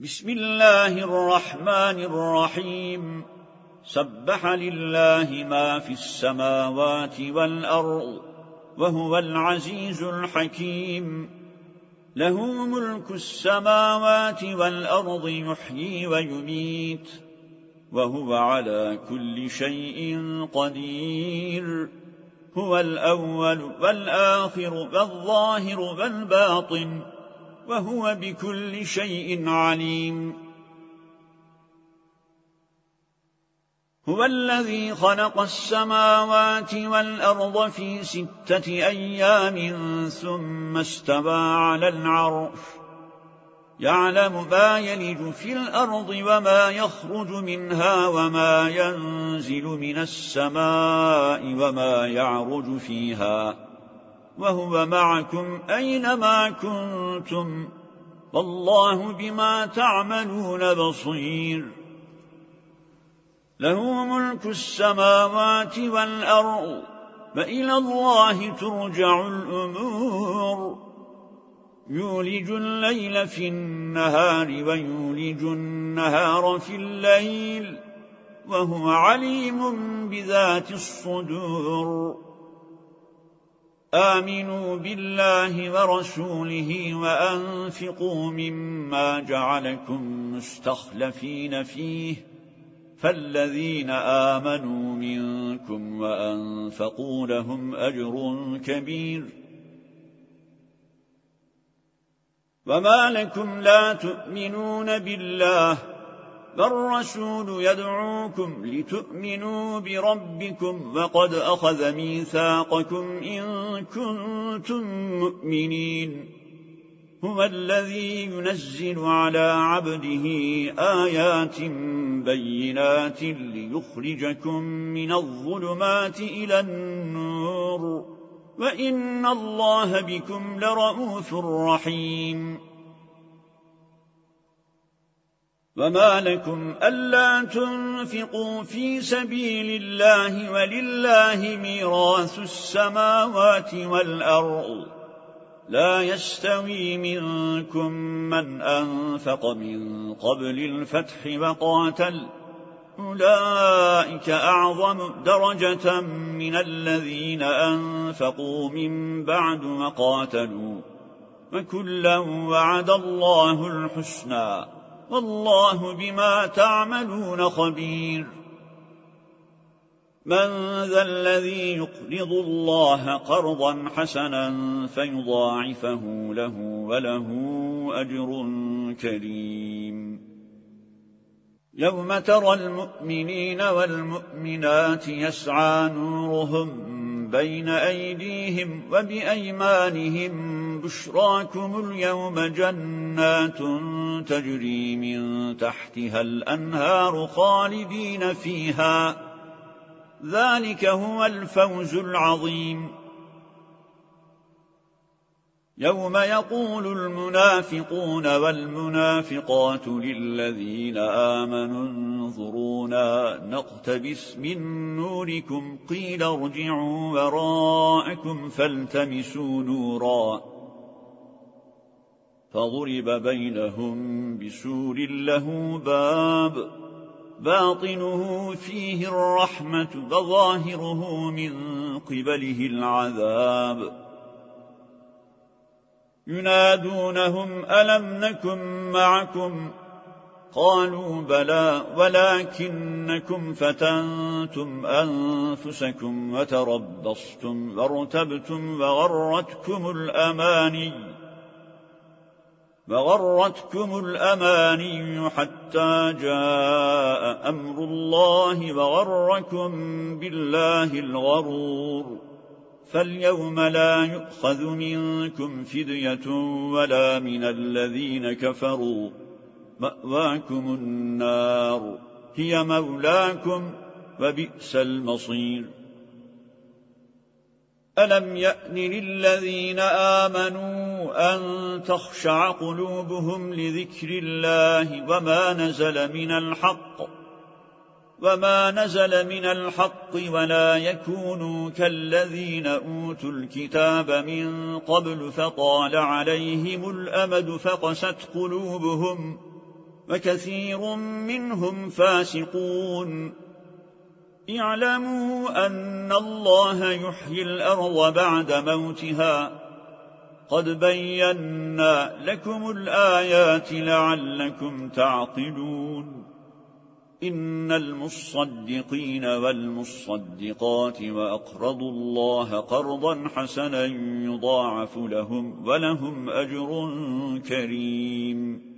بسم الله الرحمن الرحيم سبح لله ما في السماوات والأرض وهو العزيز الحكيم له ملك السماوات والأرض يحيي ويميت وهو على كل شيء قدير هو الأول والآخر والظاهر والباطن وهو بكل شيء عليم هو الذي خلق السماوات والأرض في 6 أيام ثم استوى على العرش يعلم ما يلج في الأرض وما يخرج منها وما ينزل من السماء وما يعرج فيها وهو معكم أينما كنتم والله بما تعملون بصير له ملك السماوات والأرض وإلى الله ترجع الأمور يولج الليل في النهار ويولج النهار في الليل وهو عليم بذات الصدور آمنوا بالله ورسوله وأنفقوا مما جعلكم مستخلفين فيه فالذين آمنوا منكم وأنفقوا لهم أجر كبير وما لكم لا تؤمنون بالله والرسول يدعوكم لتؤمنوا بربكم وقد أخذ ميثاقكم إن كنتم مؤمنين هو الذي ينزل على عبده آيات بينات ليخرجكم من الظلمات إلى النور وإن الله بكم لرؤوف رحيم وما لكم ألا تنفقوا في سبيل الله ولله ميراث السماوات والأرض لا يستوي منكم من أنفق من قبل الفتح وقاتل أولئك أعظم درجة من الذين أنفقوا من بعد وقاتلوا وكلا وعد الله الحسنى والله بما تعملون خبير من ذا الذي يقرض الله قرضا حسنا فيضاعفه له وله أجر كريم يوم ترى المؤمنين والمؤمنات يسعى نورهم بين أيديهم وبأيمانهم بشراكم اليوم جنات تجري من تحتها الأنهار خالدين فيها ذلك هو الفوز العظيم يوم يقول المنافقون والمنافقات للذين آمنوا انظرونا نقتبس من نوركم قيل ارجعوا وراءكم فالتمسوا نورا فضرب بينهم بسور له باب باطنه فيه الرحمة وظاهره من قبله العذاب ينادونهم ألم نكن معكم قالوا بلى ولكنكم فتنتم أنفسكم وتربصتم وارتبتم وغرتكم الأماني حتى جاء أمر الله وغركم بالله الغرور فاليوم لا يؤخذ منكم فدية ولا من الذين كفروا مأواكم النار هي مولاكم وبئس المصير ألم يأن للذين آمنوا أن تخشع قلوبهم لذكر الله وما نزل من الحق ولا يكونوا كالذين أوتوا الكتاب من قبل فطال عليهم الأمد فقست قلوبهم وكثير منهم فاسقون. اعلموا أن الله يحيي الأرض بعد موتها، قد بينا لكم الآيات لعلكم تعقلون. إن المصدقين والمصدقات وأقرضوا الله قرضا حسنا يضاعف لهم ولهم أجر كريم.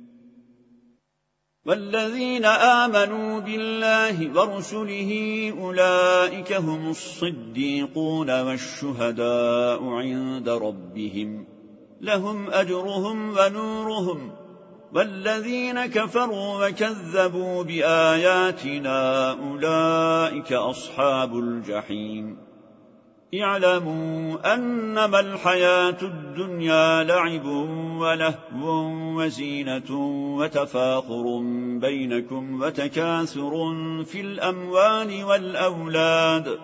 والذين آمنوا بالله ورسله أولئك هم الصديقون والشهداء عند ربهم لهم أجرهم ونورهم. والذين كفروا وكذبوا بآياتنا أولئك أصحاب الجحيم. اعلموا أنما الحياة الدنيا لعب ولهو وزينة وتفاخر بينكم وتكاثر في الأموال والأولاد،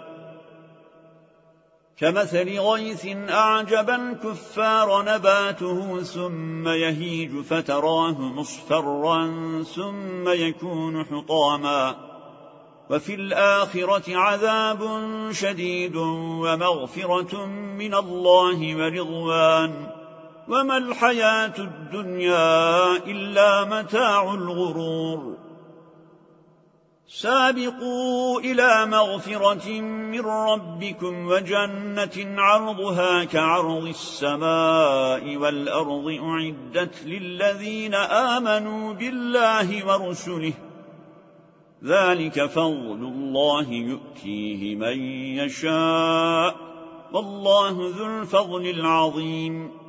كمثل غيث أعجب الكفار نباته ثم يهيج فتراه مصفرا ثم يكون حطاما، وفي الآخرة عذاب شديد ومغفرة من الله ورضوان، وما الحياة الدنيا إلا متاع الغرور. سابقوا إلى مغفرة من ربكم وجنة عرضها كعرض السماء والأرض أعدت للذين آمنوا بالله ورسله، ذلك فضل الله يؤتيه من يشاء، والله ذو الفضل العظيم.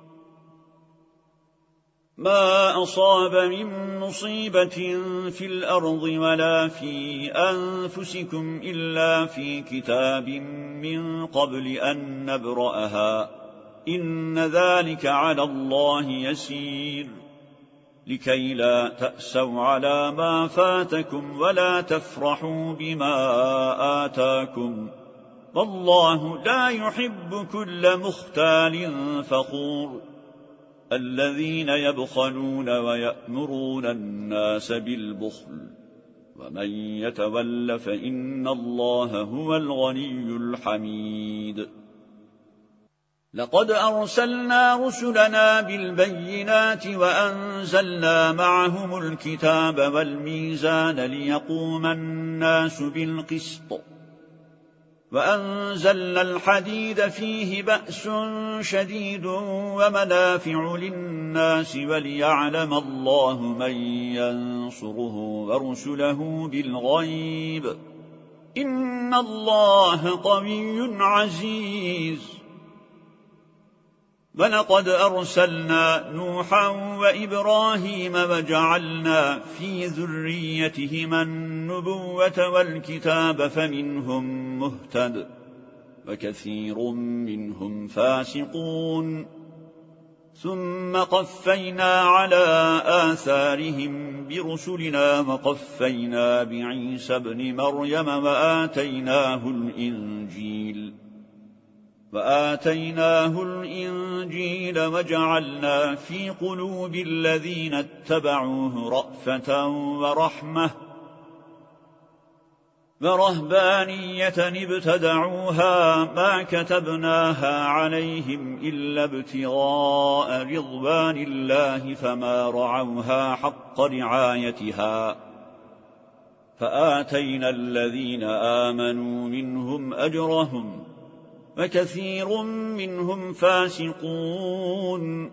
ما أصاب من مصيبة في الأرض ولا في أنفسكم إلا في كتاب من قبل أن نبرأها، إن ذلك على الله يسير. لكي لا تأسوا على ما فاتكم ولا تفرحوا بما آتاكم، والله لا يحب كل مختال فخور. الذين يبخلون ويأمرون الناس بالبخل، ومن يتول فإن الله هو الغني الحميد. لقد أرسلنا رسلنا بالبينات وأنزلنا معهم الكتاب والميزان ليقوم الناس بالقسط، وأنزلنا الحديد فيه بأس شديد ومنافع للناس وليعلم الله من ينصره ورسله بالغيب، إن الله قوي عزيز. ولقد أرسلنا نوحا وإبراهيم وجعلنا في ذريتهما النبوة والكتاب فمنهم مهتد وكثير منهم فاسقون. ثم قفينا على آثارهم برسلنا وقفينا بعيسى ابن مريم وآتيناه الإنجيل وجعلنا في قلوب الذين اتبعوه رأفة ورحمة ورهبانية ابتدعوها ما كتبناها عليهم إلا ابتغاء رضوان الله فما رعوها حق رعايتها، فآتينا الذين آمنوا منهم أجرهم وكثير منهم فاسقون.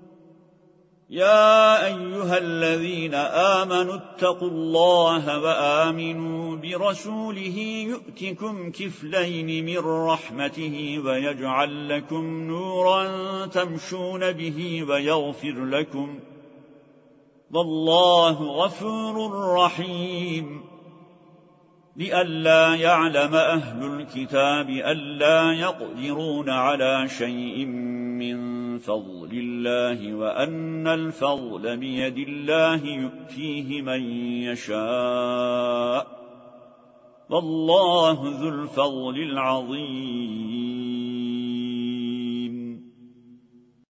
يا أيها الذين آمنوا اتقوا الله وآمنوا برسوله يؤتكم كفلين من رحمته ويجعل لكم نورا تمشون به ويغفر لكم، والله غفور رحيم. لئلا يعلم أهل الكتاب ألا يقدرون على شيء من فضل الله وأن الفضل بيد الله يؤتيه من يشاء، والله ذو الفضل العظيم.